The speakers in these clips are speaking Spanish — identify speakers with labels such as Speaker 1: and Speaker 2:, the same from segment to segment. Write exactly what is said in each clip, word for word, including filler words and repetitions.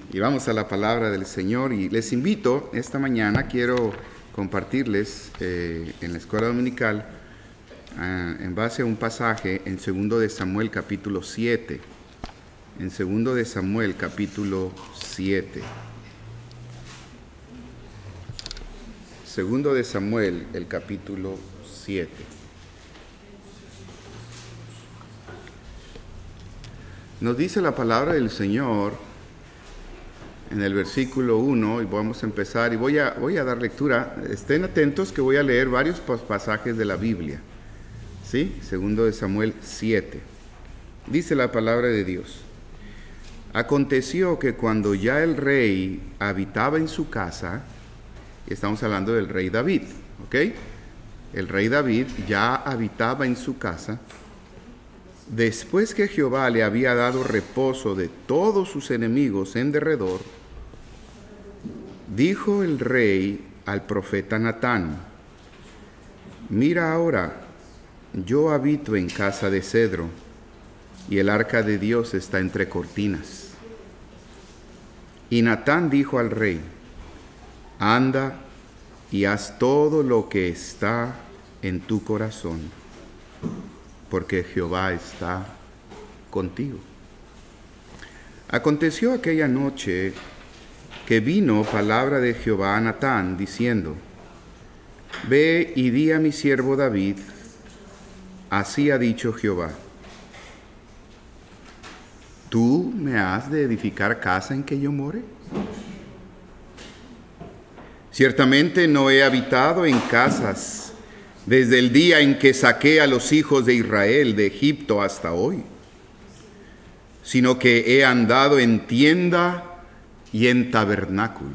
Speaker 1: Y vamos a la palabra del Señor y les invito, esta mañana quiero compartirles eh, en la escuela dominical eh, en base a un pasaje en segundo de Samuel capítulo siete. En segundo de Samuel capítulo siete. Segundo de Samuel, el capítulo siete. Nos dice la palabra del Señor en el versículo uno, y vamos a empezar, y voy a, voy a dar lectura. Estén atentos que voy a leer varios pasajes de la Biblia. ¿Sí? Segundo de Samuel siete. Dice la palabra de Dios. Aconteció que cuando ya el rey habitaba en su casa, estamos hablando del rey David, ¿ok? El rey David ya habitaba en su casa, después que Jehová le había dado reposo de todos sus enemigos en derredor, dijo el rey al profeta Natán: mira ahora, yo habito en casa de cedro, y el arca de Dios está entre cortinas. Y Natán dijo al rey: anda y haz todo lo que está en tu corazón, porque Jehová está contigo. Aconteció aquella noche que vino palabra de Jehová a Natán, diciendo: ve y di a mi siervo David, así ha dicho Jehová, ¿tú me has de edificar casa en que yo more? Ciertamente no he habitado en casas desde el día en que saqué a los hijos de Israel de Egipto hasta hoy, sino que he andado en tienda y en tabernáculo.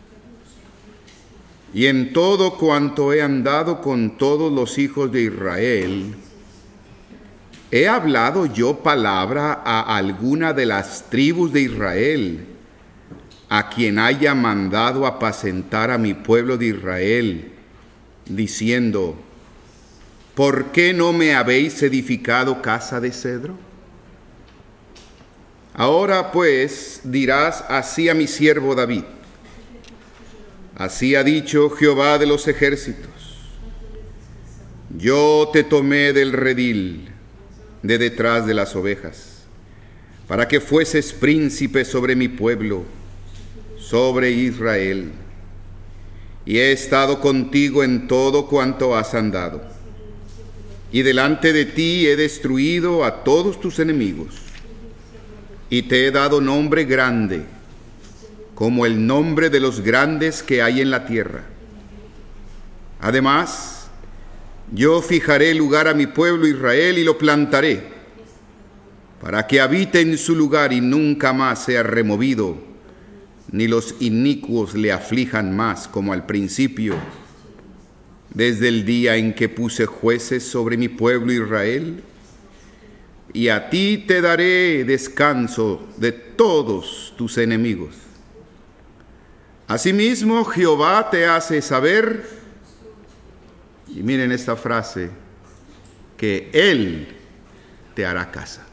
Speaker 1: Y en todo cuanto he andado con todos los hijos de Israel, ¿he hablado yo palabra a alguna de las tribus de Israel, a quien haya mandado apacentar a mi pueblo de Israel, diciendo: ¿por qué no me habéis edificado casa de cedro? Ahora pues dirás así a mi siervo David: así ha dicho Jehová de los ejércitos, yo te tomé del redil de detrás de las ovejas, para que fueses príncipe sobre mi pueblo, sobre Israel, y he estado contigo en todo cuanto has andado, y delante de ti he destruido a todos tus enemigos, y te he dado nombre grande, como el nombre de los grandes que hay en la tierra. Además, yo fijaré lugar a mi pueblo Israel y lo plantaré, para que habite en su lugar y nunca más sea removido, ni los inicuos le aflijan más como al principio, desde el día en que puse jueces sobre mi pueblo Israel. Y a ti te daré descanso de todos tus enemigos. Asimismo, Jehová te hace saber, y miren esta frase, que Él te hará casa.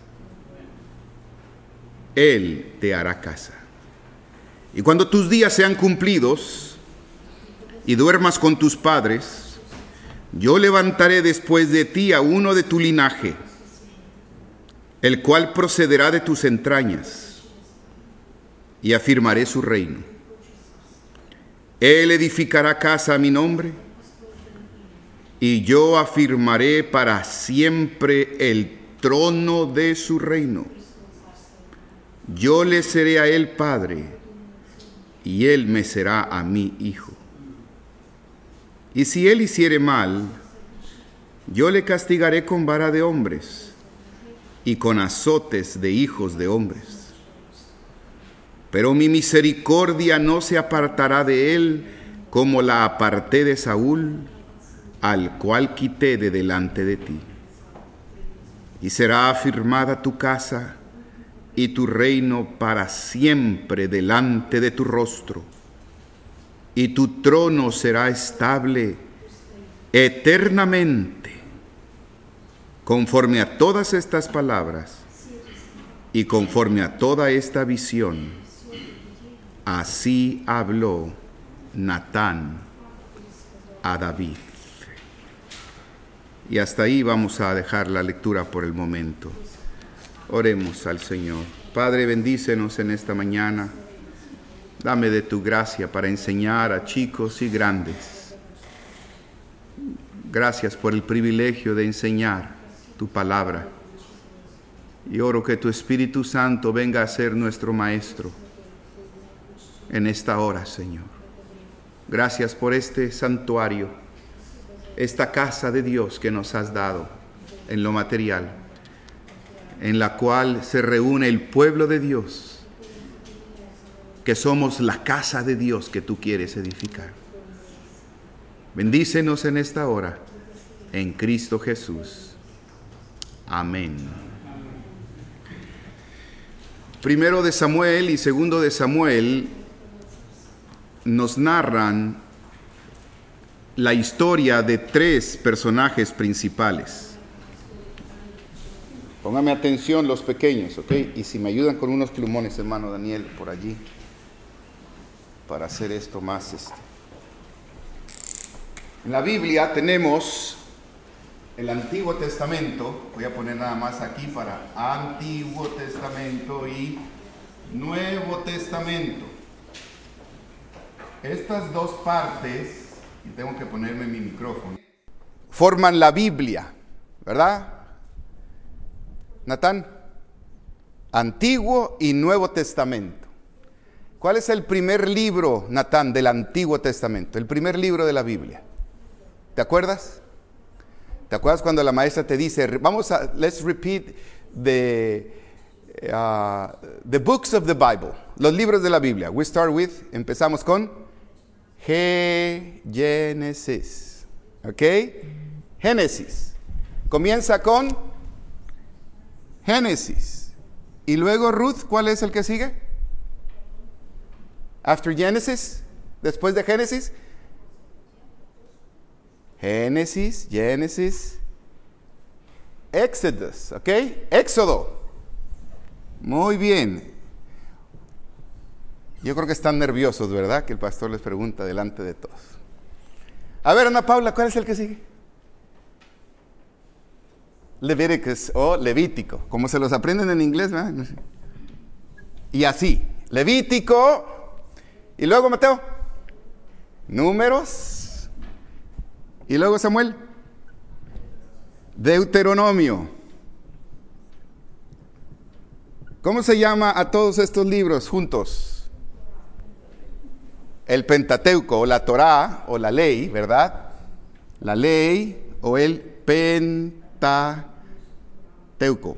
Speaker 1: Él te hará casa. Y cuando tus días sean cumplidos y duermas con tus padres, yo levantaré después de ti a uno de tu linaje, el cual procederá de tus entrañas, y afirmaré su reino. Él edificará casa a mi nombre, y yo afirmaré para siempre el trono de su reino. Yo le seré a él padre, y él me será a mí hijo. Y si él hiciere mal, yo le castigaré con vara de hombres, y con azotes de hijos de hombres. Pero mi misericordia no se apartará de él, como la aparté de Saúl, al cual quité de delante de ti. Y será afirmada tu casa y tu reino para siempre delante de tu rostro, y tu trono será estable eternamente. Conforme a todas estas palabras y conforme a toda esta visión, Así habló Natán a David. Y hasta ahí vamos a dejar la lectura por el momento. Oremos al Señor. Padre, bendícenos en esta mañana. Dame de tu gracia para enseñar a chicos y grandes. Gracias por el privilegio de enseñar tu palabra. Y oro que tu Espíritu Santo venga a ser nuestro Maestro en esta hora, Señor. Gracias por este santuario, esta casa de Dios que nos has dado en lo material, en la cual se reúne el pueblo de Dios, que somos la casa de Dios que tú quieres edificar. Bendícenos en esta hora, en Cristo Jesús. Amén. Primero de Samuel y segundo de Samuel nos narran la historia de tres personajes principales. Póngame atención los pequeños, ¿ok? Y si me ayudan con unos plumones, hermano Daniel, por allí, para hacer esto más este. En la Biblia tenemos el Antiguo Testamento. Voy a poner nada más aquí para Antiguo Testamento y Nuevo Testamento. Estas dos partes, y tengo que ponerme mi micrófono, forman la Biblia, ¿verdad? Natán, Antiguo y Nuevo Testamento. ¿Cuál es el primer libro, Natán, del Antiguo Testamento? El primer libro de la Biblia. ¿Te acuerdas? ¿Te acuerdas cuando la maestra te dice, vamos a, let's repeat the, uh, the books of the Bible, los libros de la Biblia. We start with, empezamos con Génesis. ¿Ok? Génesis. Comienza con Génesis. Y luego Ruth, ¿cuál es el que sigue? After Genesis, después de Génesis. Génesis, Génesis, Exodus, ¿ok? Éxodo. Muy bien. Yo creo que están nerviosos, ¿verdad? Que el pastor les pregunta delante de todos. A ver, Ana Paula, ¿cuál es el que sigue? Levíticos o Levítico, como se los aprenden en inglés, ¿verdad? Y así, Levítico, y luego Mateo, Números, y luego Samuel, Deuteronomio. ¿Cómo se llama a todos estos libros juntos? El Pentateuco, o la Torá, o la ley, ¿verdad? La ley, o el Pentateuco. Teuco.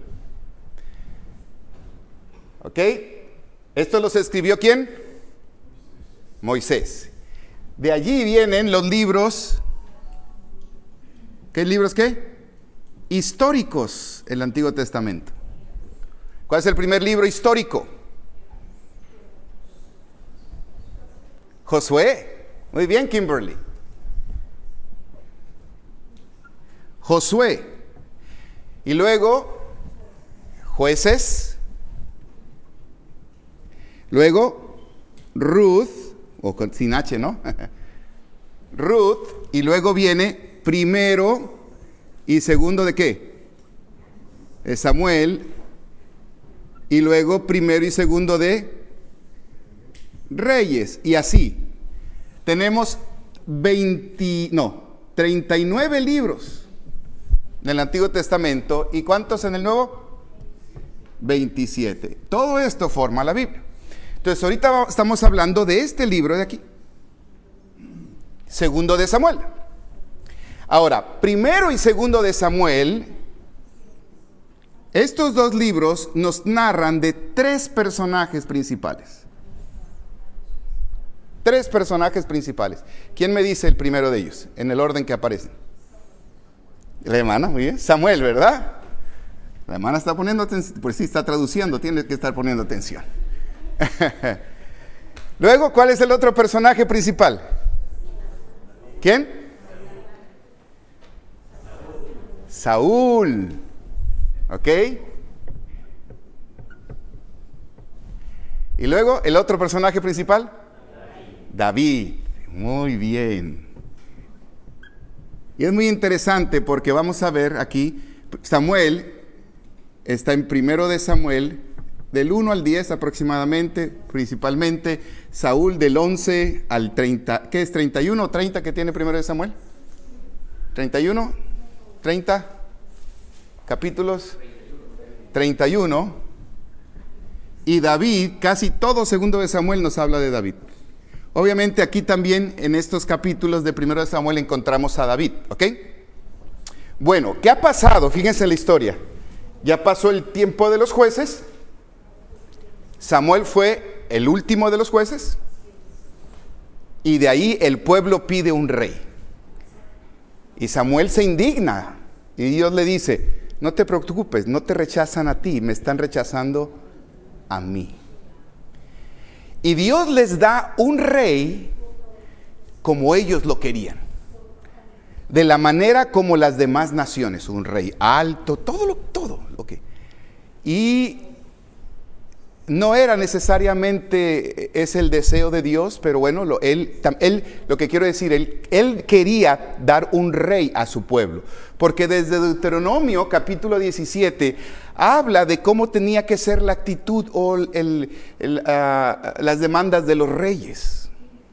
Speaker 1: ¿Ok? ¿Esto los escribió quién? Moisés. De allí vienen los libros. ¿Qué libros qué? Históricos, el Antiguo Testamento. ¿Cuál es el primer libro histórico? Josué. Muy bien, Kimberly. Josué. Y luego, Jueces. Luego, Ruth, o con, sin H, ¿no? Ruth. Y luego viene primero y segundo de qué? De Samuel. Y luego primero y segundo de Reyes. Y así. Tenemos veinte, no, treinta y nueve libros en el Antiguo Testamento. ¿Y cuántos en el Nuevo? veintisiete. Todo esto forma la Biblia. Entonces ahorita estamos hablando de este libro de aquí. Segundo de Samuel. Ahora, primero y segundo de Samuel, estos dos libros nos narran de tres personajes principales. Tres personajes principales. ¿Quién me dice el primero de ellos? En el orden que aparecen. La hermana, muy bien. Samuel, ¿verdad? La hermana está poniendo atención, pues sí, está traduciendo, tiene que estar poniendo atención. Luego, ¿cuál es el otro personaje principal? ¿Quién? Saúl. ¿Ok? Y luego, el otro personaje principal, David. Muy bien. Y es muy interesante porque vamos a ver aquí, Samuel está en primero de Samuel, del uno al diez aproximadamente, principalmente. Saúl del once al treinta, ¿qué es? ¿treinta y uno o treinta que tiene primero de Samuel? ¿treinta y uno? ¿treinta? ¿Capítulos? treinta y uno. Y David, casi todo segundo de Samuel nos habla de David. Obviamente aquí también en estos capítulos de primero de Samuel encontramos a David, ¿ok? Bueno, ¿qué ha pasado? Fíjense la historia. Ya pasó el tiempo de los jueces. Samuel fue el último de los jueces. Y de ahí el pueblo pide un rey. Y Samuel se indigna. Y Dios le dice, no te preocupes, no te rechazan a ti, me están rechazando a mí. Y Dios les da un rey como ellos lo querían. De la manera como las demás naciones, un rey alto, todo lo, todo lo que. Y no era necesariamente es el deseo de Dios, pero bueno, lo, él, él, lo que quiero decir, él, él quería dar un rey a su pueblo. Porque desde Deuteronomio capítulo diecisiete habla de cómo tenía que ser la actitud o el, el, uh, las demandas de los reyes.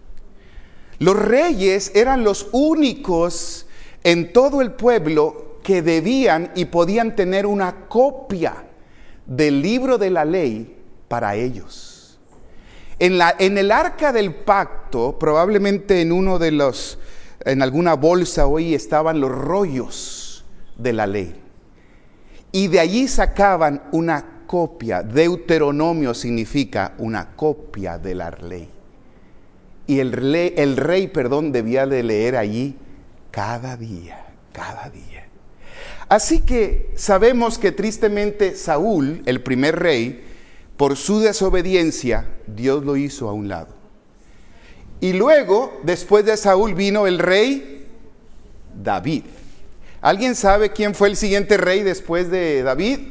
Speaker 1: Los reyes eran los únicos en todo el pueblo que debían y podían tener una copia del libro de la ley para ellos. En, la, en el arca del pacto, probablemente en uno de los, en alguna bolsa hoy estaban los rollos de la ley. Y de allí sacaban una copia. Deuteronomio significa una copia de la ley. Y el rey, el rey, perdón, debía de leer allí cada día, cada día. Así que sabemos que tristemente Saúl, el primer rey, por su desobediencia, Dios lo hizo a un lado. Y luego, después de Saúl, vino el rey David. ¿Alguien sabe quién fue el siguiente rey después de David?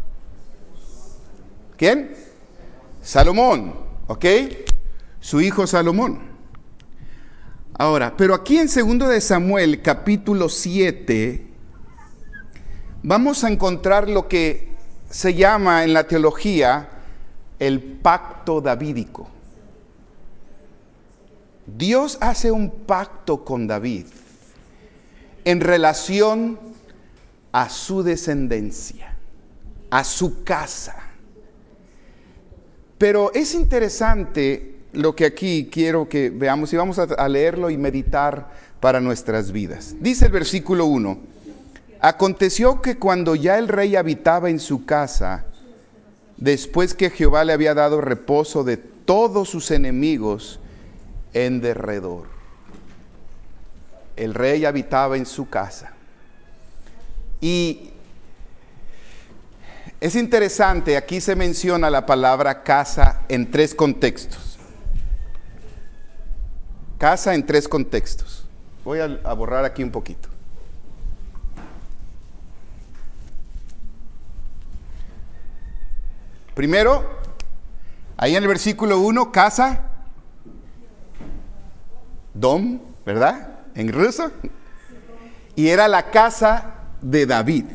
Speaker 1: ¿Quién? Salomón, ¿ok? Su hijo Salomón. Ahora, pero aquí en segundo de Samuel, capítulo siete, vamos a encontrar lo que se llama en la teología el pacto davídico. Dios hace un pacto con David en relación a su descendencia, a su casa. Pero es interesante lo que aquí quiero que veamos y vamos a leerlo y meditar para nuestras vidas. Dice el versículo uno: aconteció que cuando ya el rey habitaba en su casa, después que Jehová le había dado reposo de todos sus enemigos en derredor. El rey habitaba en su casa. Y es interesante, aquí se menciona la palabra casa en tres contextos. Casa en tres contextos. Voy a, a borrar aquí un poquito. Primero, ahí en el versículo uno, casa, dom, ¿verdad? En ruso. Y era la casa de David.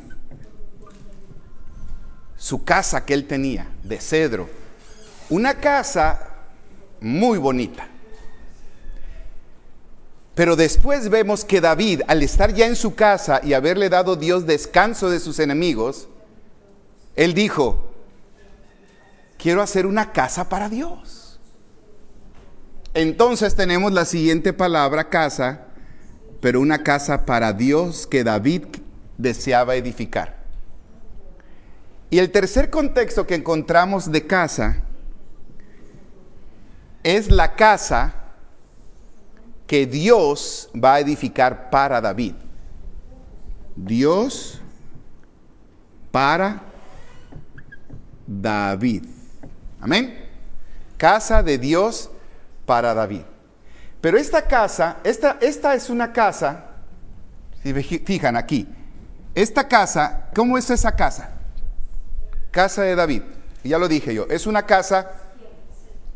Speaker 1: Su casa que él tenía, de cedro. Una casa muy bonita. Pero después vemos que David, al estar ya en su casa y haberle dado Dios descanso de sus enemigos, él dijo: quiero hacer una casa para Dios. Entonces tenemos la siguiente palabra, casa, pero una casa para Dios que David deseaba edificar. Y el tercer contexto que encontramos de casa es la casa que Dios va a edificar para David. Dios para David. Amén. Casa de Dios para David. Pero esta casa, esta, esta es una casa, si fijan aquí, esta casa, ¿cómo es esa casa? Casa de David. Ya lo dije yo, es una casa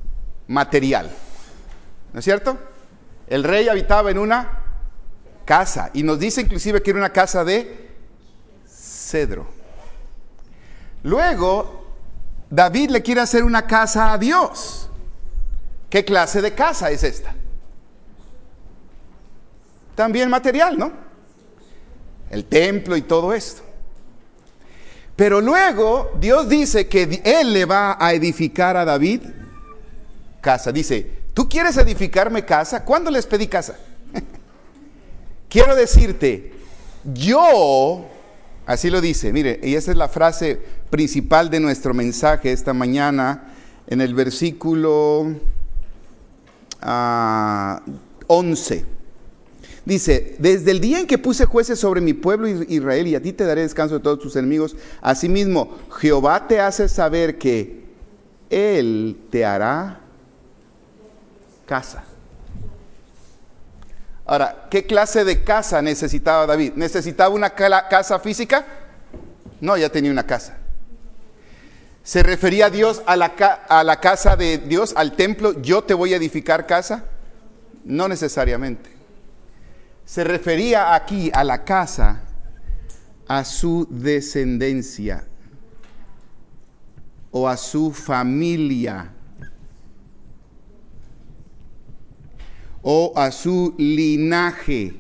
Speaker 1: material. ¿No es cierto? El rey habitaba en una casa. Y nos dice inclusive que era una casa de cedro. Luego, David le quiere hacer una casa a Dios. ¿Qué clase de casa es esta? También material, ¿no? El templo y todo esto. Pero luego Dios dice que Él le va a edificar a David casa. Dice, ¿tú quieres edificarme casa? ¿Cuándo les pedí casa? Quiero decirte, yo, así lo dice, mire, y esa es la frase principal de nuestro mensaje esta mañana, en el versículo uh, once. Dice, desde el día en que puse jueces sobre mi pueblo Israel, y a ti te daré descanso de todos tus enemigos, asimismo Jehová te hace saber que Él te hará casa. Ahora, ¿qué clase de casa necesitaba David? ¿Necesitaba una casa física? No, ya tenía una casa. ¿Se refería a Dios a la, a la casa de Dios, al templo? ¿Yo te voy a edificar casa? No necesariamente. Se refería aquí a la casa, a su descendencia o a su familia o a su linaje.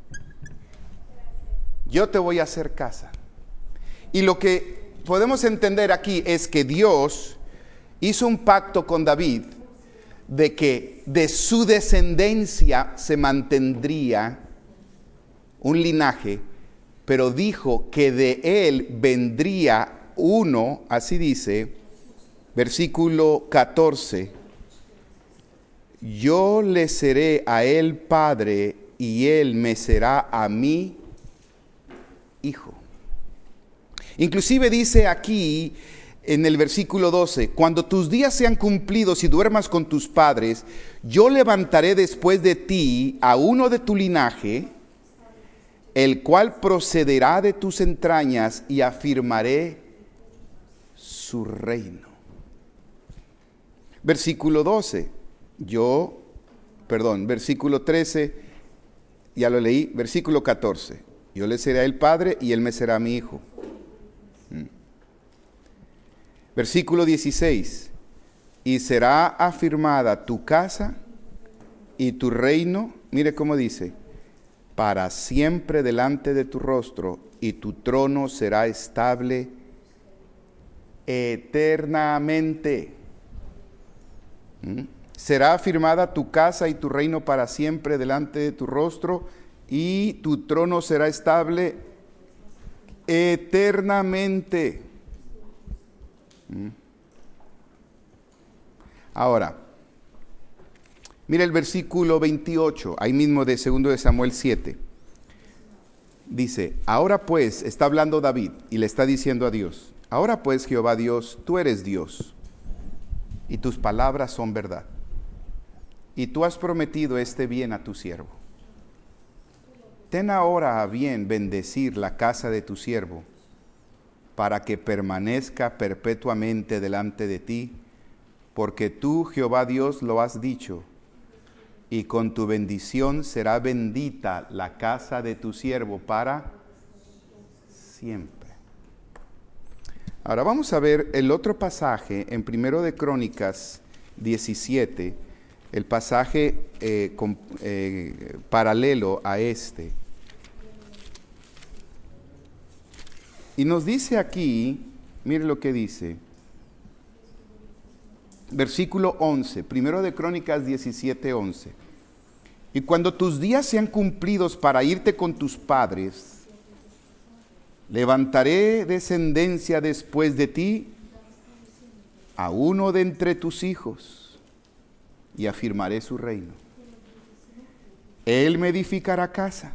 Speaker 1: Yo te voy a hacer casa. Y lo que podemos entender aquí es que Dios hizo un pacto con David de que de su descendencia se mantendría un linaje, pero dijo que de él vendría uno, así dice, versículo catorce, yo le seré a él padre y él me será a mí hijo. Inclusive dice aquí en el versículo doce, cuando tus días sean cumplidos y duermas con tus padres, yo levantaré después de ti a uno de tu linaje, el cual procederá de tus entrañas y afirmaré su reino. Versículo doce, yo, perdón, versículo trece, ya lo leí, versículo catorce, yo le seré a él padre y él me será mi hijo. Versículo dieciséis, y será afirmada tu casa y tu reino, mire cómo dice, para siempre delante de tu rostro, y tu trono será estable eternamente. ¿Mm? Será afirmada tu casa y tu reino para siempre delante de tu rostro, y tu trono será estable eternamente. ¿Mm? Ahora, mira el versículo veintiocho, ahí mismo de segundo de Samuel siete. Dice, ahora pues, está hablando David y le está diciendo a Dios, ahora pues Jehová Dios, tú eres Dios y tus palabras son verdad. Y tú has prometido este bien a tu siervo. Ten ahora a bien bendecir la casa de tu siervo, para que permanezca perpetuamente delante de ti, porque tú, Jehová Dios, lo has dicho, y con tu bendición será bendita la casa de tu siervo para siempre. Ahora vamos a ver el otro pasaje en Primero de Crónicas diecisiete, el pasaje eh, con, eh, paralelo a este. Y nos dice aquí, mire lo que dice, versículo once, Primero de Crónicas diecisiete, once. Y cuando tus días sean cumplidos para irte con tus padres, levantaré descendencia después de ti a uno de entre tus hijos, y afirmaré su reino. Él me edificará casa.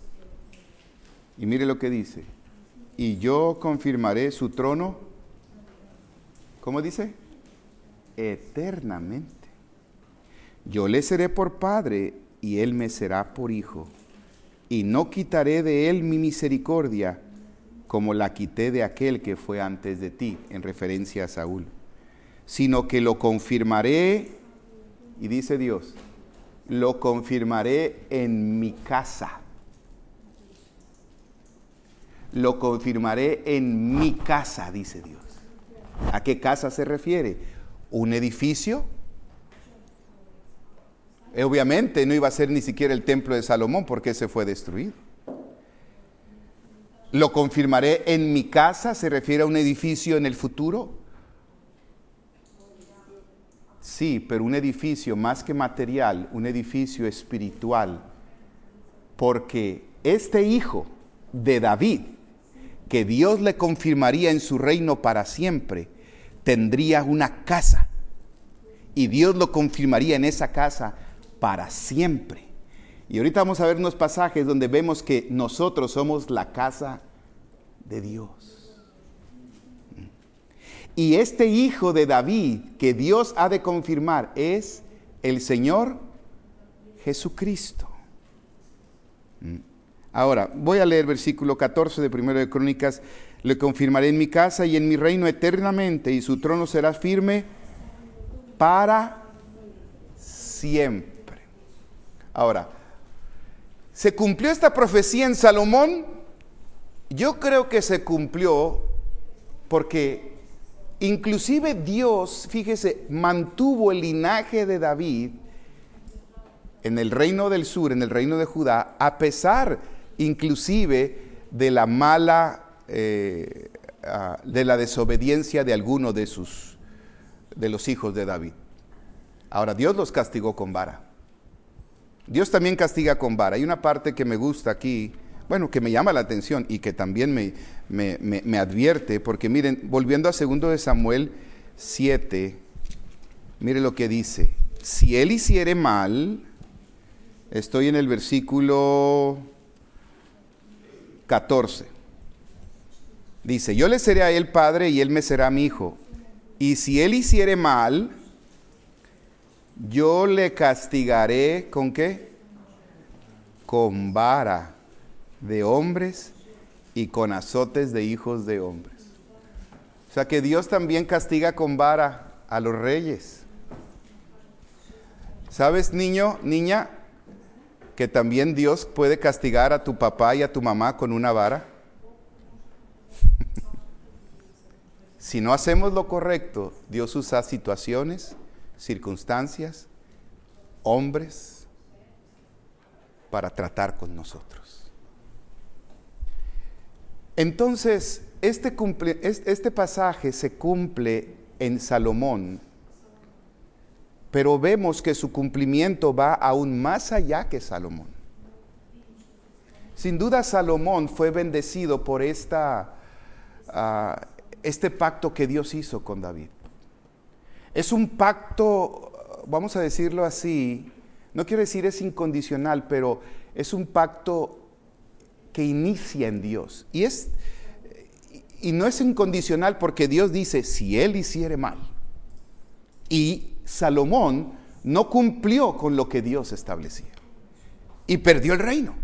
Speaker 1: Y mire lo que dice, y yo confirmaré su trono, ¿cómo dice? Eternamente. Yo le seré por padre y él me será por hijo, y no quitaré de él mi misericordia como la quité de aquel que fue antes de ti, en referencia a Saúl, sino que lo confirmaré Y dice Dios, lo confirmaré en mi casa. Lo confirmaré en mi casa, dice Dios. ¿A qué casa se refiere? ¿Un edificio? Obviamente no iba a ser ni siquiera el templo de Salomón porque ese fue destruido. Lo confirmaré en mi casa, ¿se refiere a un edificio en el futuro? Sí, pero un edificio más que material, un edificio espiritual. Porque este hijo de David, que Dios le confirmaría en su reino para siempre, tendría una casa. Y Dios lo confirmaría en esa casa para siempre. Y ahorita vamos a ver unos pasajes donde vemos que nosotros somos la casa de Dios. Y este hijo de David que Dios ha de confirmar es el Señor Jesucristo. Ahora, voy a leer versículo catorce de Primero de Crónicas. Le confirmaré en mi casa y en mi reino eternamente, y su trono será firme para siempre. Ahora, ¿se cumplió esta profecía en Salomón? Yo creo que se cumplió porque inclusive Dios, fíjese, mantuvo el linaje de David en el reino del sur, en el reino de Judá, a pesar inclusive de la mala, eh, uh, de la desobediencia de alguno de sus, de los hijos de David. Ahora, Dios los castigó con vara. Dios también castiga con vara. Hay una parte que me gusta aquí, bueno, que me llama la atención y que también me, me, me, me advierte, porque miren, volviendo a segundo de Samuel siete, mire lo que dice. Si él hiciere mal, estoy en el versículo catorce. Dice, yo le seré a él padre y él me será mi hijo. Y si él hiciere mal, yo le castigaré, ¿con qué? Con vara de hombres y con azotes de hijos de hombres. O sea que Dios también castiga con vara a los reyes. ¿Sabes, niño, niña, que también Dios puede castigar a tu papá y a tu mamá con una vara? Si no hacemos lo correcto, Dios usa situaciones, circunstancias, hombres, para tratar con nosotros. Entonces, este, cumple, este pasaje se cumple en Salomón, pero vemos que su cumplimiento va aún más allá que Salomón. Sin duda, Salomón fue bendecido por esta, uh, este pacto que Dios hizo con David. Es un pacto, vamos a decirlo así, no quiero decir es incondicional, pero es un pacto que inicia en Dios. Y, es, y no es incondicional porque Dios dice, si él hiciere mal. Y Salomón no cumplió con lo que Dios establecía. Y perdió el reino.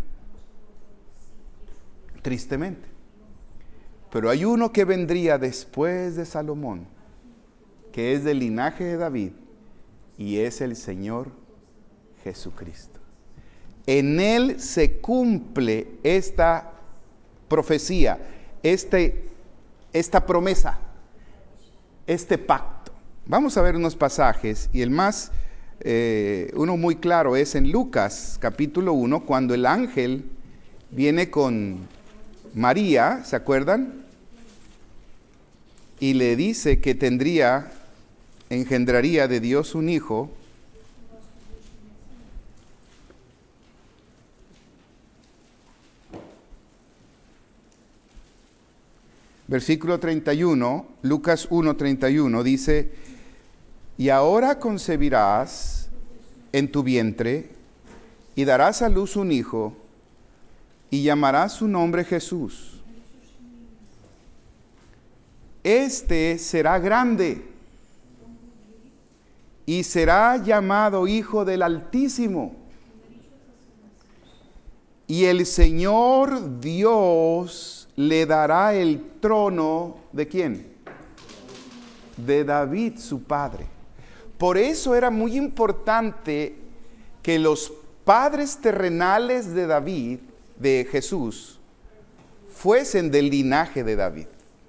Speaker 1: Tristemente. Pero hay uno que vendría después de Salomón, que es del linaje de David, y es el Señor Jesucristo. En él se cumple esta profecía, este, esta promesa, este pacto. Vamos a ver unos pasajes, y el más, eh, uno muy claro es en Lucas capítulo uno, cuando el ángel viene con María, ¿se acuerdan? Y le dice que tendría, engendraría de Dios un hijo. Versículo treinta y uno, Lucas uno, treinta y uno, dice, y ahora concebirás en tu vientre y darás a luz un hijo y llamarás su nombre Jesús. Este será grande y será llamado Hijo del Altísimo. Y el Señor Dios le dará el trono, ¿de quién? De David su padre. Por eso era muy importante que los padres terrenales de David, de Jesús, fuesen del linaje de David.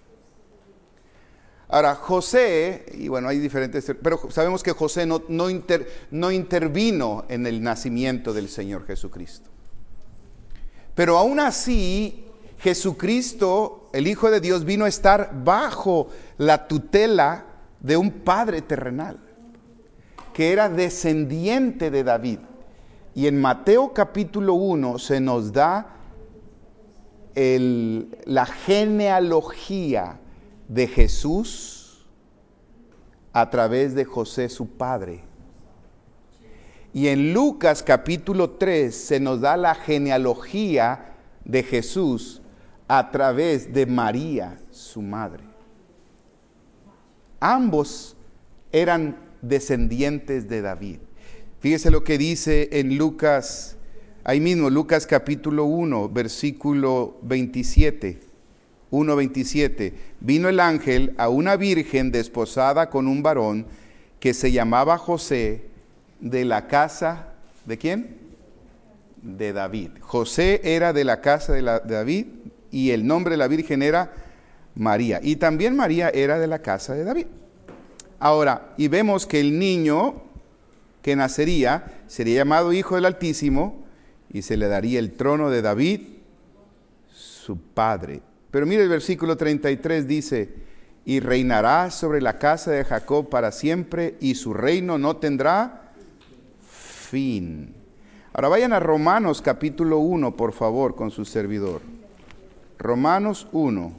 Speaker 1: Ahora, José, y bueno, hay diferentes, pero sabemos que José no, no, inter, no intervino en el nacimiento del Señor Jesucristo. Pero aún así, Jesucristo, el Hijo de Dios, vino a estar bajo la tutela de un padre terrenal, que era descendiente de David. Y en Mateo capítulo uno se nos da el, la genealogía de Jesús a través de José su padre. Y en Lucas capítulo tres se nos da la genealogía de Jesús a través de María su madre. Ambos eran descendientes de David. Fíjese lo que dice en Lucas, ahí mismo, Lucas capítulo uno, versículo veintisiete. uno veintisiete. Vino el ángel a una virgen desposada con un varón que se llamaba José, de la casa, ¿de quién? De David. José era de la casa de, la, de David y el nombre de la virgen era María. Y también María era de la casa de David. Ahora, y vemos que el niño que nacería sería llamado Hijo del Altísimo y se le daría el trono de David, su padre. Pero mire el versículo treinta y tres dice, y reinará sobre la casa de Jacob para siempre y su reino no tendrá fin. Ahora vayan a Romanos capítulo uno, por favor, con su servidor. Romanos uno.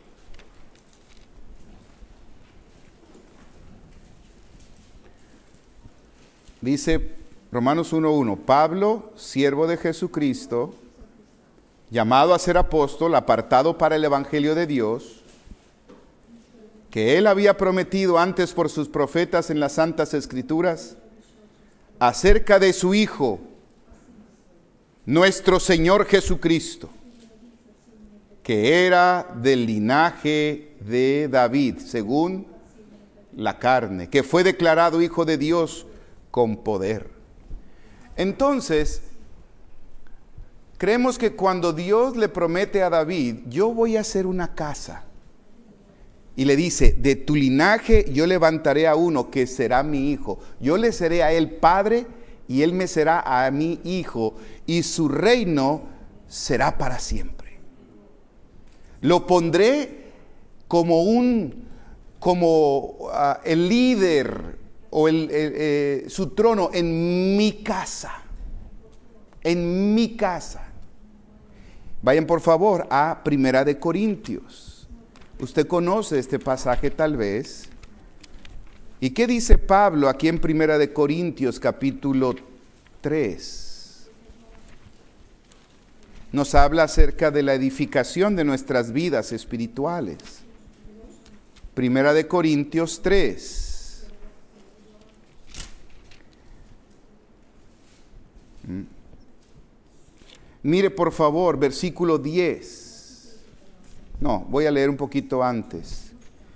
Speaker 1: Dice Romanos uno uno, Pablo, siervo de Jesucristo, llamado a ser apóstol, apartado para el evangelio de Dios, que él había prometido antes por sus profetas en las santas escrituras, acerca de su Hijo, nuestro Señor Jesucristo, que era del linaje de David, según la carne, que fue declarado Hijo de Dios con poder. Entonces, creemos que cuando Dios le promete a David, yo voy a hacer una casa, y le dice, de tu linaje yo levantaré a uno que será mi hijo, yo le seré a él padre, y él me será a mi hijo, y su reino será para siempre. Lo pondré como un, como uh, el líder, o el, el, eh, su trono en mi casa, en mi casa. Vayan por favor a Primera de Corintios. Usted conoce este pasaje tal vez. ¿Y qué dice Pablo aquí en Primera de Corintios capítulo tres? Nos habla acerca de la edificación de nuestras vidas espirituales. Primera de Corintios tres. Mire por favor, versículo diez. No, voy a leer un poquito antes.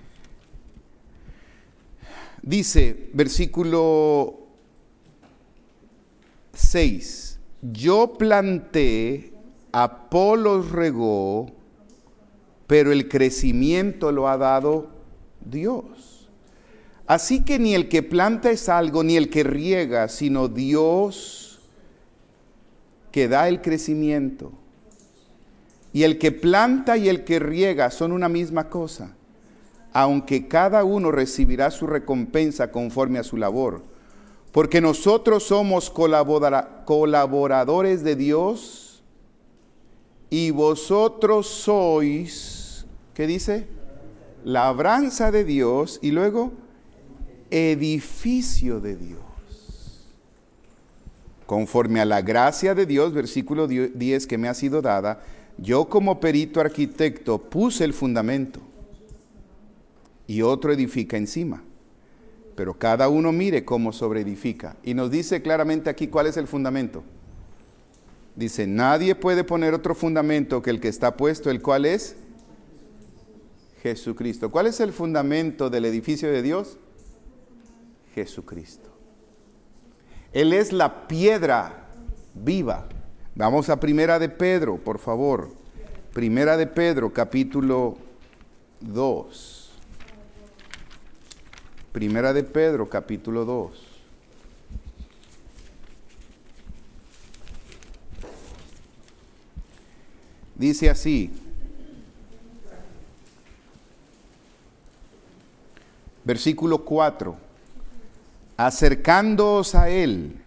Speaker 1: Dice, versículo seis. Yo planté, Apolos regó, pero el crecimiento lo ha dado Dios. Así que ni el que planta es algo, ni el que riega, sino Dios que da el crecimiento. Y el que planta y el que riega son una misma cosa, aunque cada uno recibirá su recompensa conforme a su labor. Porque nosotros somos colabora- colaboradores de Dios y vosotros sois, ¿qué dice? Labranza de Dios y luego edificio de Dios. Conforme a la gracia de Dios, versículo diez, que me ha sido dada, yo como perito arquitecto puse el fundamento y otro edifica encima. Pero cada uno mire cómo sobreedifica. Y nos dice claramente aquí cuál es el fundamento. Dice, nadie puede poner otro fundamento que el que está puesto, el cual es Jesucristo. ¿Cuál es el fundamento del edificio de Dios? Jesucristo. Él es la piedra viva. Vamos a Primera de Pedro, por favor. Primera de Pedro, capítulo dos. Primera de Pedro, capítulo dos. Dice así, versículo cuatro, acercándoos a Él,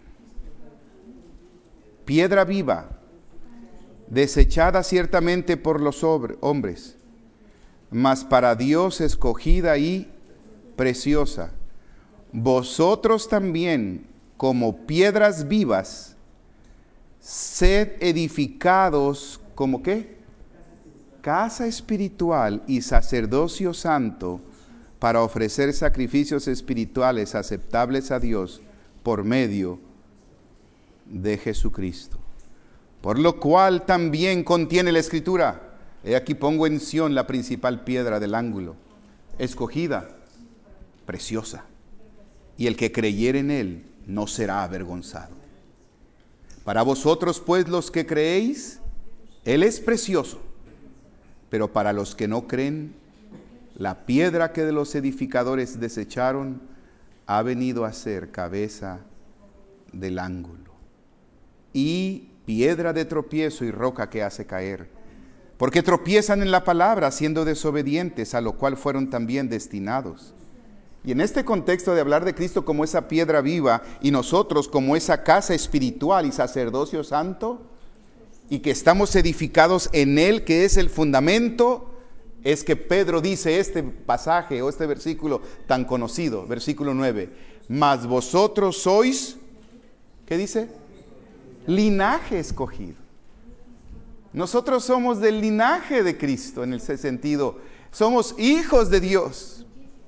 Speaker 1: piedra viva, desechada ciertamente por los hombres, mas para Dios escogida y preciosa. Vosotros también, como piedras vivas, sed edificados, ¿como qué? Casa espiritual y sacerdocio santo, para ofrecer sacrificios espirituales aceptables a Dios por medio de Jesucristo. Por lo cual también contiene la Escritura. He aquí pongo en Sión la principal piedra del ángulo, escogida, preciosa, y el que creyere en él no será avergonzado. Para vosotros pues los que creéis, él es precioso, pero para los que no creen, la piedra que de los edificadores desecharon ha venido a ser cabeza del ángulo y piedra de tropiezo y roca que hace caer, porque tropiezan en la palabra siendo desobedientes, a lo cual fueron también destinados. Y en este contexto de hablar de Cristo como esa piedra viva y nosotros como esa casa espiritual y sacerdocio santo, y que estamos edificados en Él, que es el fundamento, es que Pedro dice este pasaje o este versículo tan conocido, versículo nueve, mas vosotros sois, ¿qué dice? Linaje escogido. Nosotros somos del linaje de Cristo en ese sentido, somos hijos de Dios,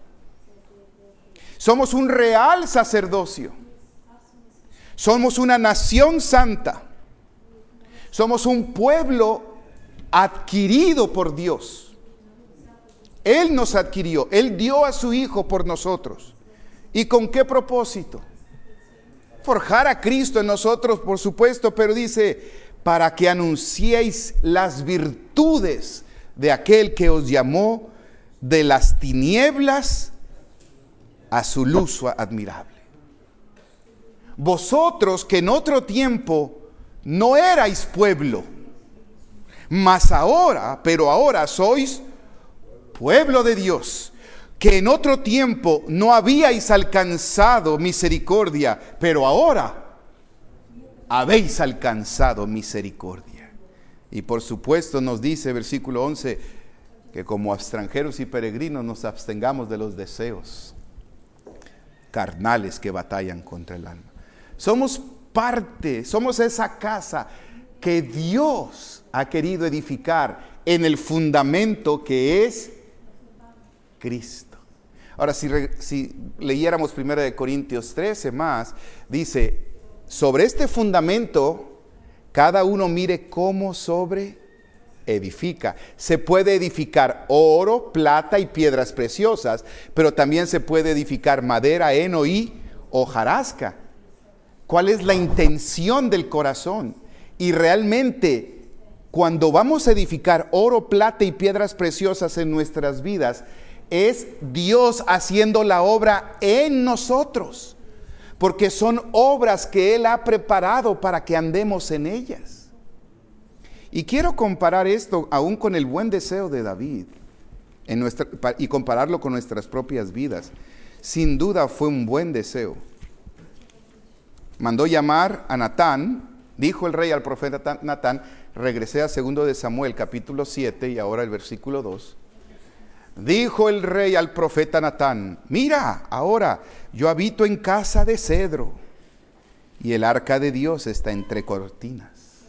Speaker 1: somos un real sacerdocio, somos una nación santa, somos un pueblo adquirido por Dios. Él nos adquirió, Él dio a su Hijo por nosotros. ¿Y con qué propósito? Forjar a Cristo en nosotros, por supuesto, pero dice, para que anunciéis las virtudes de aquel que os llamó de las tinieblas a su luz admirable. Vosotros que en otro tiempo no erais pueblo, mas ahora, pero ahora sois pueblo de Dios, que en otro tiempo no habíais alcanzado misericordia, pero ahora habéis alcanzado misericordia. Y por supuesto nos dice, versículo once, que como extranjeros y peregrinos nos abstengamos de los deseos carnales que batallan contra el alma. Somos parte, somos esa casa que Dios ha querido edificar en el fundamento que es Cristo. Ahora, si, si leyéramos primera de Corintios trece más, dice, sobre este fundamento, cada uno mire cómo sobre edifica. Se puede edificar oro, plata y piedras preciosas, pero también se puede edificar madera, heno y hojarasca. ¿Cuál es la intención del corazón? Y realmente, cuando vamos a edificar oro, plata y piedras preciosas en nuestras vidas, es Dios haciendo la obra en nosotros, porque son obras que Él ha preparado para que andemos en ellas. Y quiero comparar esto aún con el buen deseo de David en nuestra, y compararlo con nuestras propias vidas. Sin duda fue un buen deseo. Mandó llamar a Natán, dijo el rey al profeta Natán, regresé a segundo de Samuel capítulo siete y ahora el versículo dos. Dijo el rey al profeta Natán, mira, ahora yo habito en casa de cedro y el arca de Dios está entre cortinas.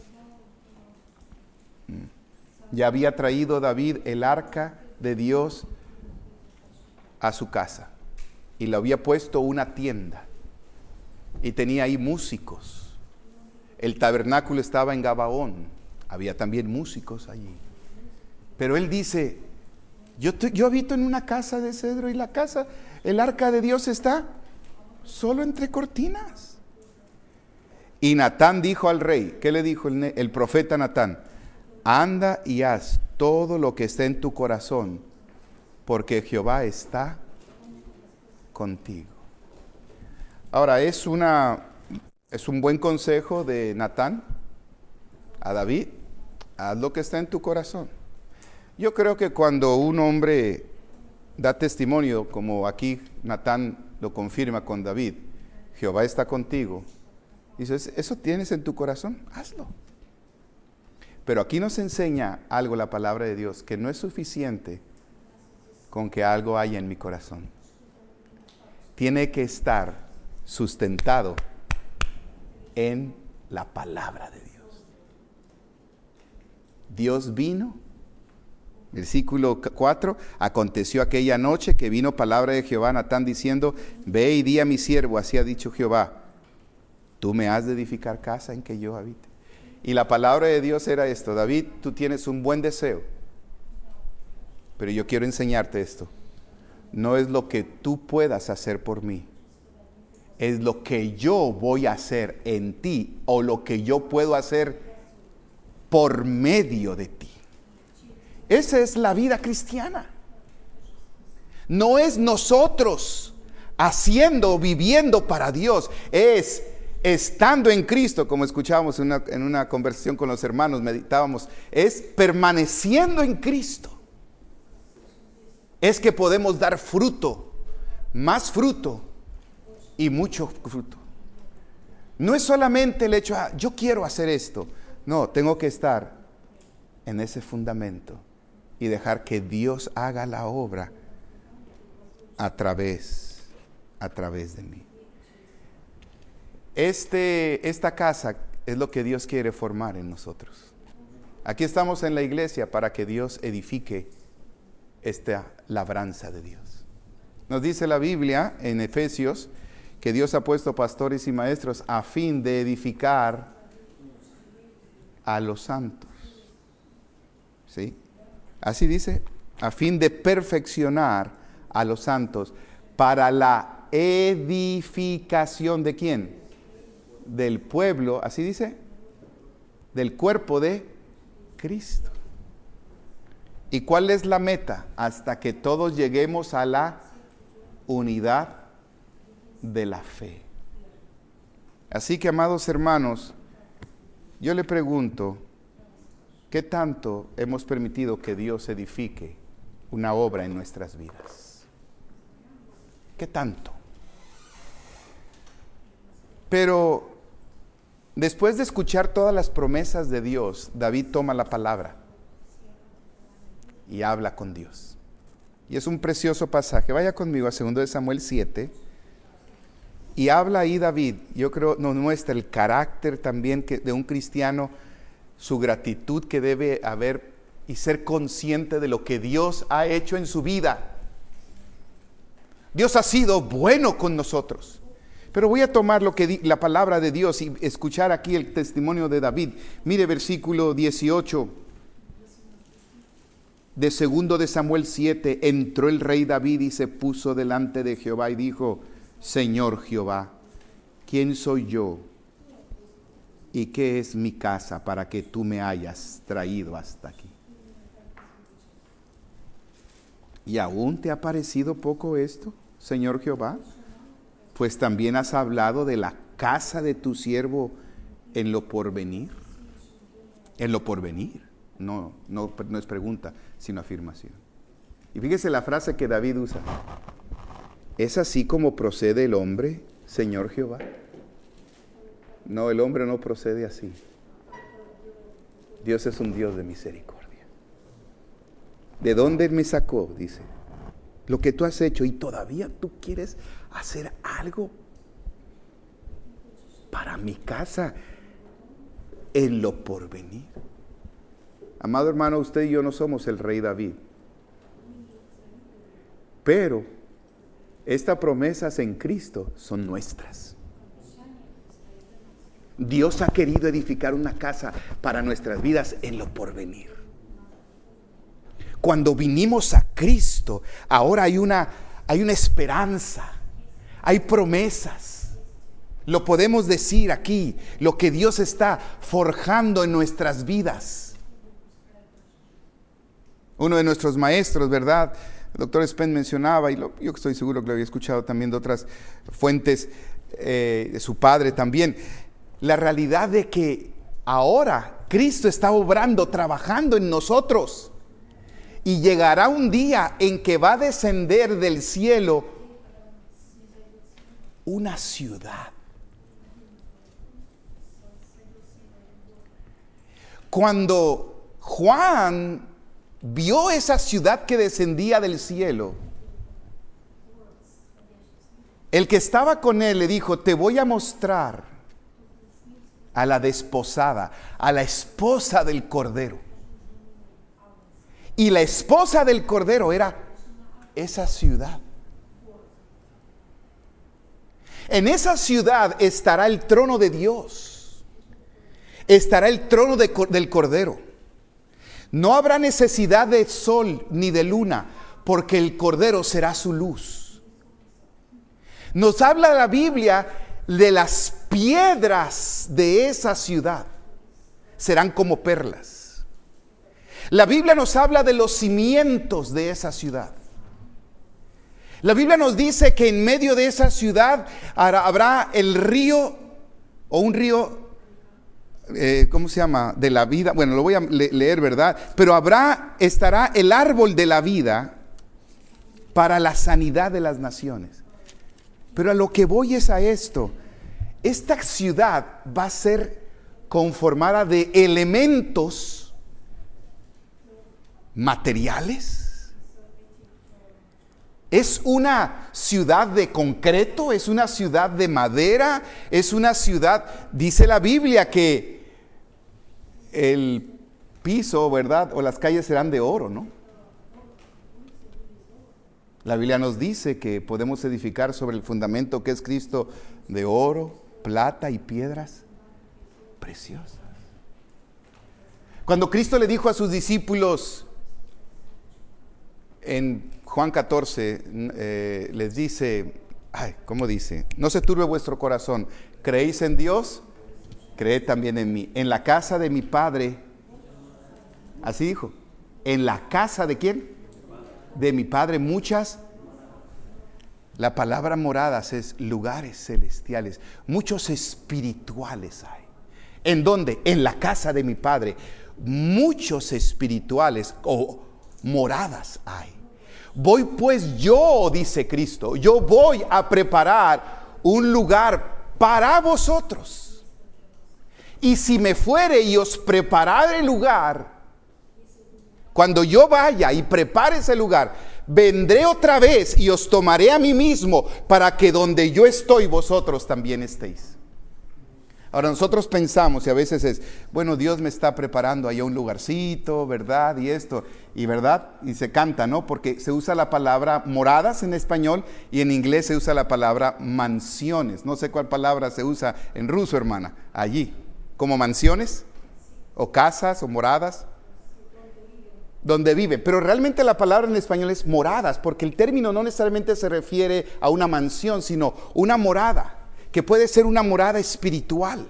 Speaker 1: Ya había traído David el arca de Dios a su casa y le había puesto una tienda y tenía ahí músicos. El tabernáculo estaba en Gabaón, había también músicos allí. Pero él dice, yo, te, yo habito en una casa de cedro y la casa, el arca de Dios está solo entre cortinas. Y Natán dijo al rey, ¿qué le dijo el, el profeta Natán? Anda y haz todo lo que esté en tu corazón, porque Jehová está contigo. Ahora, es, una, es un buen consejo de Natán a David, haz lo que está en tu corazón. Yo creo que cuando un hombre da testimonio, como aquí Natán lo confirma con David, Jehová está contigo, dices, ¿eso tienes en tu corazón? Hazlo. Pero aquí nos enseña algo la palabra de Dios, que no es suficiente con que algo haya en mi corazón. Tiene que estar sustentado en la palabra de Dios. Dios vino, versículo cuatro, aconteció aquella noche que vino palabra de Jehová a Natán diciendo, ve y di a mi siervo, así ha dicho Jehová, tú me has de edificar casa en que yo habite. Y la palabra de Dios era esto, David, tú tienes un buen deseo, pero yo quiero enseñarte esto. No es lo que tú puedas hacer por mí, es lo que yo voy a hacer en ti o lo que yo puedo hacer por medio de ti. Esa es la vida cristiana. No es nosotros haciendo, viviendo para Dios, es estando en Cristo, como escuchábamos en una, en una conversación con los hermanos, meditábamos, es permaneciendo en Cristo. Es que podemos dar fruto, más fruto y mucho fruto. No es solamente el hecho, ah, yo quiero hacer esto. No, tengo que estar en ese fundamento y dejar que Dios haga la obra a través, a través de mí. Este, esta casa es lo que Dios quiere formar en nosotros. Aquí estamos en la iglesia para que Dios edifique esta labranza de Dios. Nos dice la Biblia en Efesios que Dios ha puesto pastores y maestros a fin de edificar a los santos. ¿Sí? Así dice, a fin de perfeccionar a los santos para la edificación de ¿quién? Del pueblo, así dice, del cuerpo de Cristo. ¿Y cuál es la meta? Hasta que todos lleguemos a la unidad de la fe. Así que, amados hermanos, yo le pregunto, ¿qué tanto hemos permitido que Dios edifique una obra en nuestras vidas? ¿Qué tanto? Pero después de escuchar todas las promesas de Dios, David toma la palabra y habla con Dios. Y es un precioso pasaje. Vaya conmigo a segundo de Samuel siete. Y habla ahí David, yo creo nos muestra el carácter también que de un cristiano, su gratitud que debe haber y ser consciente de lo que Dios ha hecho en su vida. Dios ha sido bueno con nosotros. Pero voy a tomar lo que di, la palabra de Dios y escuchar aquí el testimonio de David. Mire versículo dieciocho de segundo de Samuel siete. Entró el rey David y se puso delante de Jehová y dijo, Señor Jehová, ¿quién soy yo? ¿Y qué es mi casa para que tú me hayas traído hasta aquí? ¿Y aún te ha parecido poco esto, Señor Jehová? Pues también has hablado de la casa de tu siervo en lo porvenir. En lo porvenir. No, no, no es pregunta, sino afirmación. Y fíjese la frase que David usa. ¿Es así como procede el hombre, Señor Jehová? No, el hombre no procede así. Dios es un Dios de misericordia. ¿De dónde me sacó? Dice. Lo que tú has hecho y todavía tú quieres hacer algo para mi casa en lo porvenir. Amado hermano, usted y yo no somos el rey David. Pero estas promesas en Cristo son nuestras. Dios ha querido edificar una casa para nuestras vidas en lo porvenir. Cuando vinimos a Cristo, ahora hay una, hay una esperanza, hay promesas. Lo podemos decir aquí, lo que Dios está forjando en nuestras vidas. Uno de nuestros maestros, ¿verdad? El doctor Spen mencionaba, y lo, yo estoy seguro que lo había escuchado también de otras fuentes, eh, de su padre también, la realidad de que ahora Cristo está obrando, trabajando en nosotros, y llegará un día en que va a descender del cielo una ciudad. Cuando Juan vio esa ciudad que descendía del cielo, el que estaba con él le dijo: te voy a mostrar a la desposada, a la esposa del Cordero. Y la esposa del Cordero era esa ciudad. En esa ciudad estará el trono de Dios, estará el trono de, del Cordero. No habrá necesidad de sol ni de luna, porque el Cordero será su luz. Nos habla la Biblia de las piedras de esa ciudad, serán como perlas. La Biblia nos habla de los cimientos de esa ciudad. La Biblia nos dice que en medio de esa ciudad habrá el río, o un río, eh, ¿cómo se llama? De la vida. Bueno, lo voy a le- leer, ¿verdad? Pero habrá, estará el árbol de la vida para la sanidad de las naciones. Pero a lo que voy es a esto. Esta ciudad va a ser conformada de elementos materiales. Es una ciudad de concreto, es una ciudad de madera, es una ciudad, dice la Biblia, que el piso, ¿verdad? O las calles serán de oro, ¿no? La Biblia nos dice que podemos edificar sobre el fundamento que es Cristo de oro, plata y piedras preciosas. Cuando Cristo le dijo a sus discípulos en Juan catorce, eh, les dice, ay, ¿cómo dice? No se turbe vuestro corazón, ¿creéis en Dios? Creed también en mí. En la casa de mi Padre, así dijo, en la casa de ¿quién? De mi Padre muchas. La palabra moradas es lugares celestiales, muchos espirituales hay. ¿En dónde? En la casa de mi Padre muchos espirituales o moradas hay. Voy pues yo, dice Cristo, yo voy a preparar un lugar para vosotros. Y si me fuere y os preparare el lugar, cuando yo vaya y prepare ese lugar, vendré otra vez y os tomaré a mí mismo, para que donde yo estoy vosotros también estéis. Ahora nosotros pensamos, y a veces es, bueno, Dios me está preparando allá un lugarcito, ¿verdad? Y esto, y verdad, y se canta, ¿no? Porque se usa la palabra moradas en español y en inglés se usa la palabra mansiones. No sé cuál palabra se usa en ruso, hermana, allí, como mansiones, o casas, o moradas, donde vive. Pero realmente la palabra en español es moradas, porque el término no necesariamente se refiere a una mansión, sino una morada, que puede ser una morada espiritual.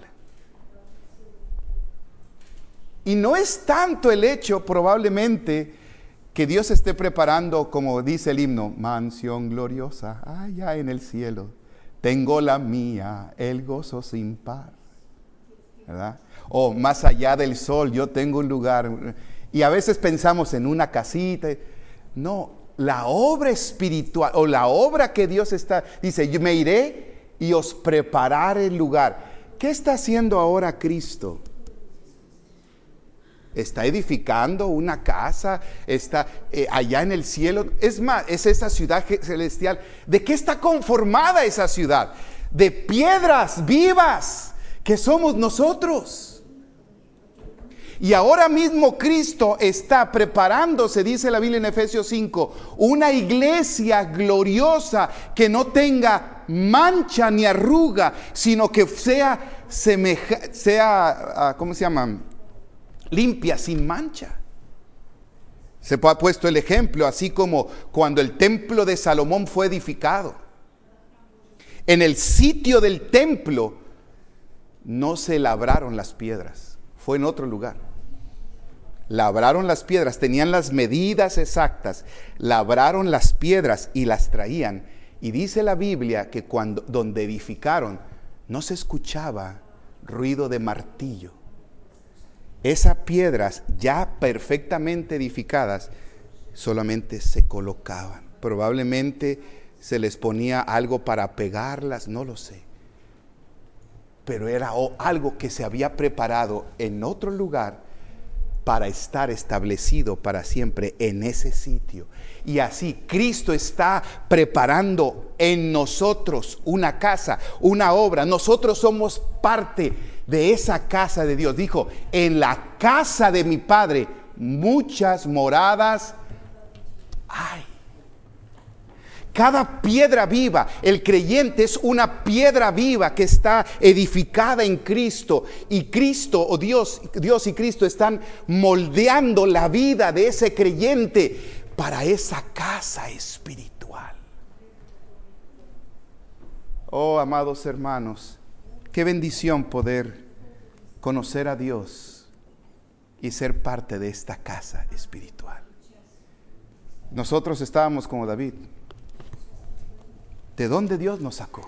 Speaker 1: Y no es tanto el hecho probablemente que Dios esté preparando, como dice el himno, mansión gloriosa allá en el cielo, tengo la mía, el gozo sin par, ¿verdad? O más allá del sol yo tengo un lugar. Y a veces pensamos en una casita. No, la obra espiritual o la obra que Dios está, dice, yo me iré y os prepararé el lugar. ¿Qué está haciendo ahora Cristo? Está edificando una casa, está eh, allá en el cielo. Es más, es esa ciudad celestial. ¿De qué está conformada esa ciudad? De piedras vivas, que somos nosotros. Y ahora mismo Cristo está preparándose, dice la Biblia en Efesios cinco, una iglesia gloriosa que no tenga mancha ni arruga, sino que sea semeja, sea, ¿cómo se llama? Limpia, sin mancha. Se ha puesto el ejemplo, así como cuando el templo de Salomón fue edificado. En el sitio del templo no se labraron las piedras, fue en otro lugar. Labraron las piedras, tenían las medidas exactas, labraron las piedras y las traían. Y dice la Biblia que cuando donde edificaron no se escuchaba ruido de martillo. Esas piedras ya perfectamente edificadas solamente se colocaban. Probablemente se les ponía algo para pegarlas, no lo sé. Pero era algo que se había preparado en otro lugar para estar establecido para siempre en ese sitio. Y así Cristo está preparando en nosotros una casa, una obra. Nosotros somos parte de esa casa de Dios. Dijo, en la casa de mi Padre muchas moradas hay. Cada piedra viva, el creyente es una piedra viva que está edificada en Cristo. Y Cristo, o Dios, Dios y Cristo están moldeando la vida de ese creyente para esa casa espiritual. Oh, amados hermanos, qué bendición poder conocer a Dios y ser parte de esta casa espiritual. Nosotros estábamos como David. ¿De dónde Dios nos sacó?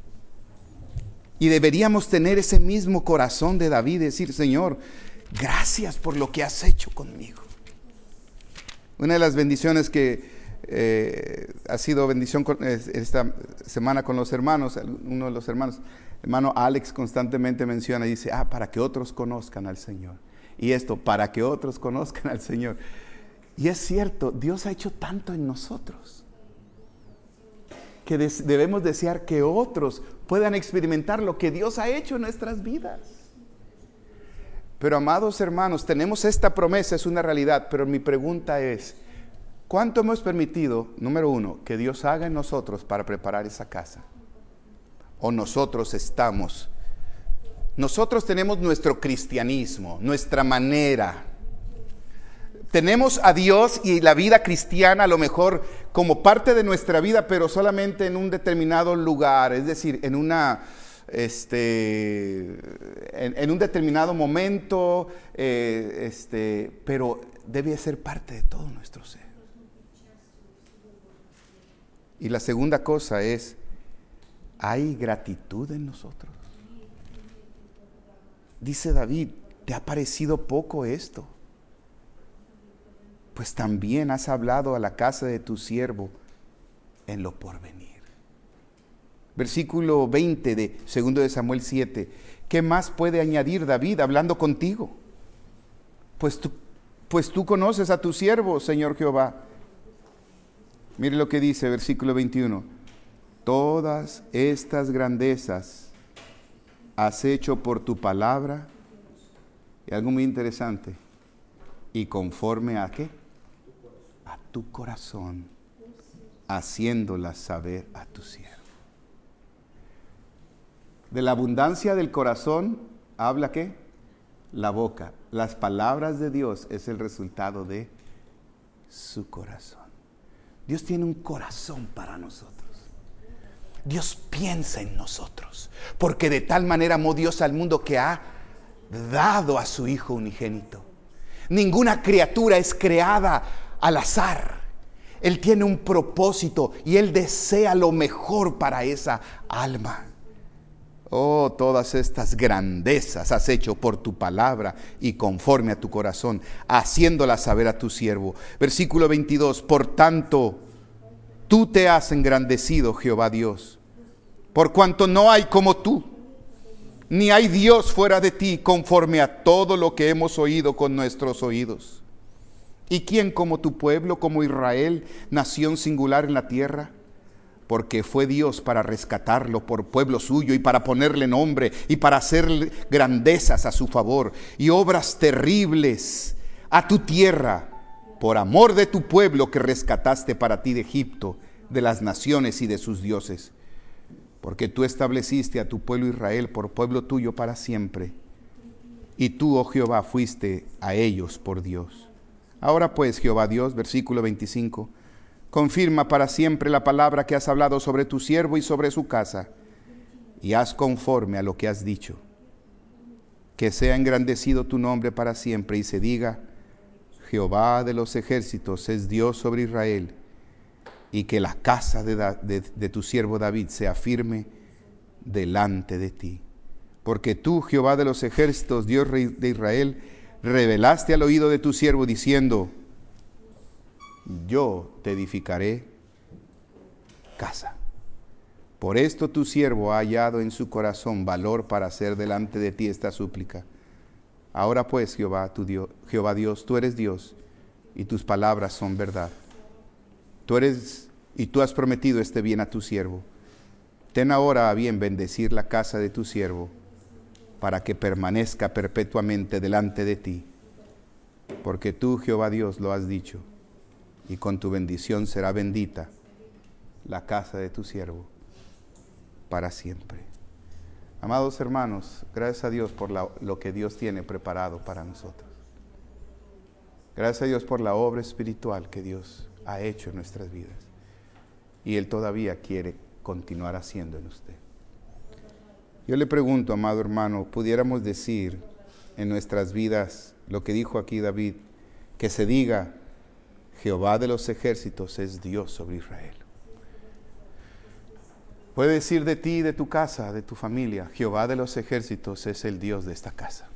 Speaker 1: Y deberíamos tener ese mismo corazón de David, decir, Señor, gracias por lo que has hecho conmigo. Una de las bendiciones que eh, ha sido bendición con, eh, esta semana con los hermanos, uno de los hermanos, hermano Alex, constantemente menciona y dice, ah, para que otros conozcan al Señor. Y esto, para que otros conozcan al Señor. Y es cierto, Dios ha hecho tanto en nosotros, que des- debemos desear que otros puedan experimentar lo que Dios ha hecho en nuestras vidas. Pero amados hermanos, tenemos esta promesa, es una realidad, pero mi pregunta es, ¿cuánto hemos permitido, número uno, que Dios haga en nosotros para preparar esa casa? ¿O nosotros estamos? Nosotros tenemos nuestro cristianismo, nuestra manera. Tenemos a Dios y la vida cristiana a lo mejor como parte de nuestra vida, pero solamente en un determinado lugar, es decir, en una, este, en, en un determinado momento, eh, este, pero debe ser parte de todo nuestro ser. Y la segunda cosa es, ¿hay gratitud en nosotros? Dice David, ¿te ha parecido poco esto? Pues también has hablado a la casa de tu siervo en lo porvenir. Versículo veinte de segundo de Samuel siete. ¿Qué más puede añadir David hablando contigo? Pues tú, pues tú conoces a tu siervo, Señor Jehová. Mire lo que dice, versículo veintiuno. Todas estas grandezas has hecho por tu palabra. Y algo muy interesante. ¿Y conforme a qué? A tu corazón, haciéndolas saber a tu siervo. De la abundancia del corazón, ¿habla qué? La boca. Las palabras de Dios es el resultado de su corazón. Dios tiene un corazón para nosotros. Dios piensa en nosotros, porque de tal manera amó Dios al mundo que ha dado a su Hijo unigénito. Ninguna criatura es creada al azar. Él tiene un propósito y Él desea lo mejor para esa alma. Oh, todas estas grandezas has hecho por tu palabra y conforme a tu corazón, haciéndolas saber a tu siervo. Versículo veintidós. Por tanto, tú te has engrandecido, Jehová Dios, por cuanto no hay como tú, ni hay Dios fuera de ti, conforme a todo lo que hemos oído con nuestros oídos. ¿Y quién como tu pueblo, como Israel, nación singular en la tierra? Porque fue Dios para rescatarlo por pueblo suyo y para ponerle nombre y para hacer grandezas a su favor y obras terribles a tu tierra, por amor de tu pueblo que rescataste para ti de Egipto, de las naciones y de sus dioses. Porque tú estableciste a tu pueblo Israel por pueblo tuyo para siempre. Y tú, oh Jehová, fuiste a ellos por Dios. Ahora pues, Jehová Dios, versículo veinticinco, confirma para siempre la palabra que has hablado sobre tu siervo y sobre su casa, y haz conforme a lo que has dicho. Que sea engrandecido tu nombre para siempre y se diga, Jehová de los ejércitos es Dios sobre Israel, y que la casa de, da, de, de tu siervo David sea firme delante de ti. Porque tú, Jehová de los ejércitos, Dios de Israel, revelaste al oído de tu siervo diciendo, yo te edificaré casa. Por esto tu siervo ha hallado en su corazón valor para hacer delante de ti esta súplica. Ahora pues, Jehová, tu Dios, Jehová Dios, tú eres Dios y tus palabras son verdad. Tú eres y tú has prometido este bien a tu siervo. Ten ahora a bien bendecir la casa de tu siervo para que permanezca perpetuamente delante de ti. Porque tú, Jehová Dios, lo has dicho, y con tu bendición será bendita la casa de tu siervo para siempre. Amados hermanos, gracias a Dios por la, lo que Dios tiene preparado para nosotros. Gracias a Dios por la obra espiritual que Dios ha hecho en nuestras vidas. Y Él todavía quiere continuar haciendo en usted. Yo le pregunto, amado hermano, pudiéramos decir en nuestras vidas lo que dijo aquí David, que se diga, Jehová de los ejércitos es Dios sobre Israel. Puede decir de ti, de tu casa, de tu familia, Jehová de los ejércitos es el Dios de esta casa.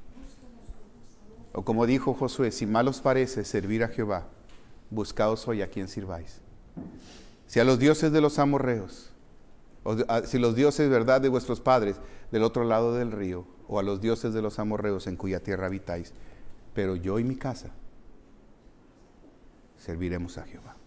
Speaker 1: O como dijo Josué, si mal os parece servir a Jehová, buscaos hoy a quien sirváis. Si a los dioses de los amorreos, o a, si los dioses, verdad, de vuestros padres del otro lado del río, o a los dioses de los amorreos en cuya tierra habitáis, pero yo y mi casa serviremos a Jehová.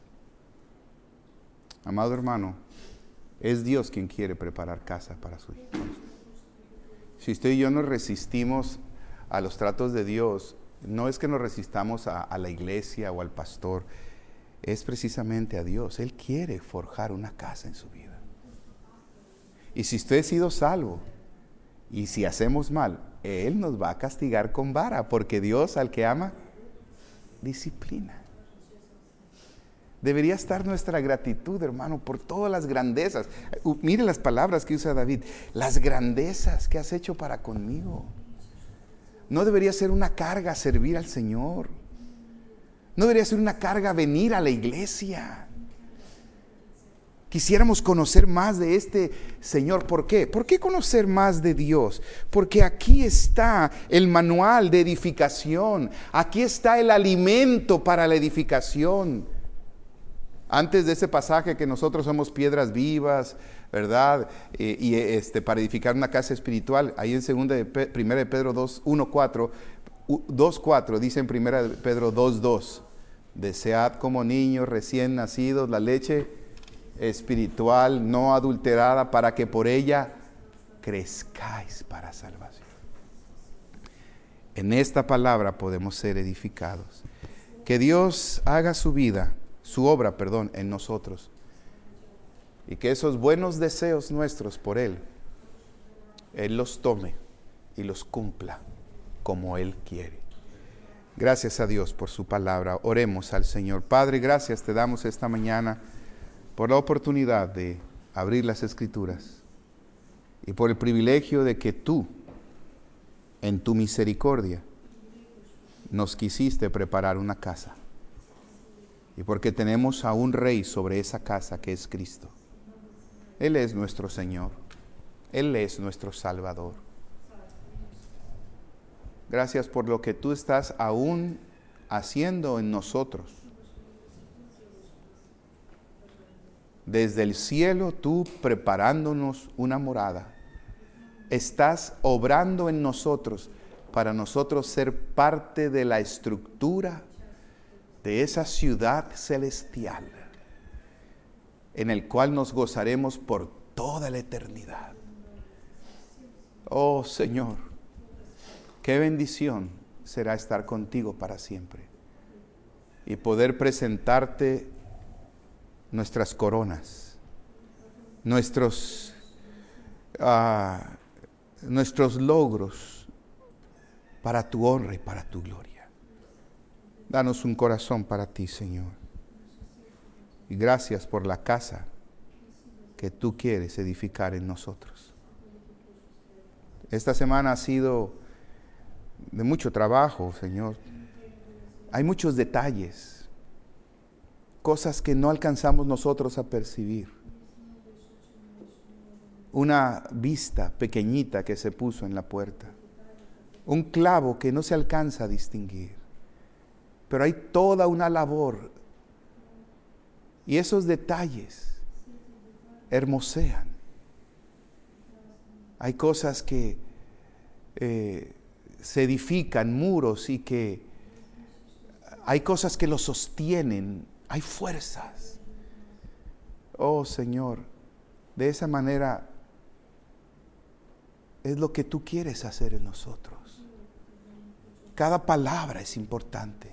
Speaker 1: Amado hermano, es Dios quien quiere preparar casa para su hijo. Si usted y yo nos resistimos a los tratos de Dios, no es que nos resistamos a, a la iglesia o al pastor, es precisamente a Dios. Él quiere forjar una casa en su vida. Y si usted ha sido salvo, y si hacemos mal, Él nos va a castigar con vara, porque Dios al que ama, disciplina. Debería estar nuestra gratitud, hermano, por todas las grandezas. Uh, mire las palabras que usa David, las grandezas que has hecho para conmigo. No debería ser una carga servir al Señor. No debería ser una carga venir a la iglesia. Quisiéramos conocer más de este Señor. ¿Por qué? ¿Por qué conocer más de Dios? Porque aquí está el manual de edificación. Aquí está el alimento para la edificación. Antes de ese pasaje que nosotros somos piedras vivas, ¿verdad? Eh, y este, para edificar una casa espiritual, ahí en segunda de Pe- primera de Pedro dos, uno, cuatro, dos, cuatro, dice en primera de Pedro dos, dos, desead como niños recién nacidos la leche espiritual no adulterada para que por ella crezcáis para salvación. En esta palabra podemos ser edificados. Que Dios haga su vida, su obra, perdón, en nosotros. Y que esos buenos deseos nuestros por Él, Él los tome y los cumpla como Él quiere. Gracias a Dios por su palabra. Oremos al Señor. Padre, gracias te damos esta mañana por la oportunidad de abrir las Escrituras y por el privilegio de que tú, en tu misericordia, nos quisiste preparar una casa. Y porque tenemos a un Rey sobre esa casa que es Cristo. Él es nuestro Señor. Él es nuestro Salvador. Gracias por lo que tú estás aún haciendo en nosotros. Desde el cielo tú preparándonos una morada. Estás obrando en nosotros para nosotros ser parte de la estructura de esa ciudad celestial en el cual nos gozaremos por toda la eternidad. Oh Señor, qué bendición será estar contigo para siempre y poder presentarte nuestras coronas, nuestros, uh, nuestros logros para tu honra y para tu gloria. Danos un corazón para ti, Señor. Y gracias por la casa que tú quieres edificar en nosotros. Esta semana ha sido de mucho trabajo, Señor. Hay muchos detalles, cosas que no alcanzamos nosotros a percibir. Una vista pequeñita que se puso en la puerta, un clavo que no se alcanza a distinguir, pero hay toda una labor, y esos detalles hermosean. Hay cosas que eh, se edifican, muros, y que hay cosas que los sostienen, hay fuerzas. Oh Señor, de esa manera es lo que tú quieres hacer en nosotros. Cada palabra es importante.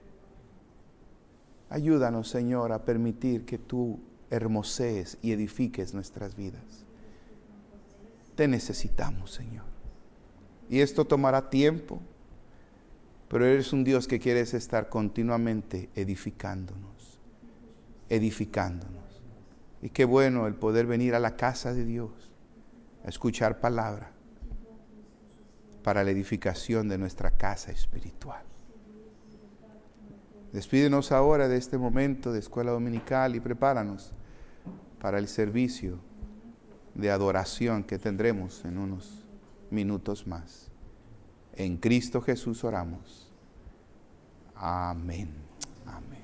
Speaker 1: Ayúdanos, Señor, a permitir que tú hermosees y edifiques nuestras vidas. Te necesitamos, Señor. Y esto tomará tiempo, pero eres un Dios que quieres estar continuamente edificándonos, edificándonos. Y qué bueno el poder venir a la casa de Dios, a escuchar palabra para la edificación de nuestra casa espiritual. Despídenos ahora de este momento de escuela dominical y prepáranos para el servicio de adoración que tendremos en unos minutos más. En Cristo Jesús oramos. Amén. Amén.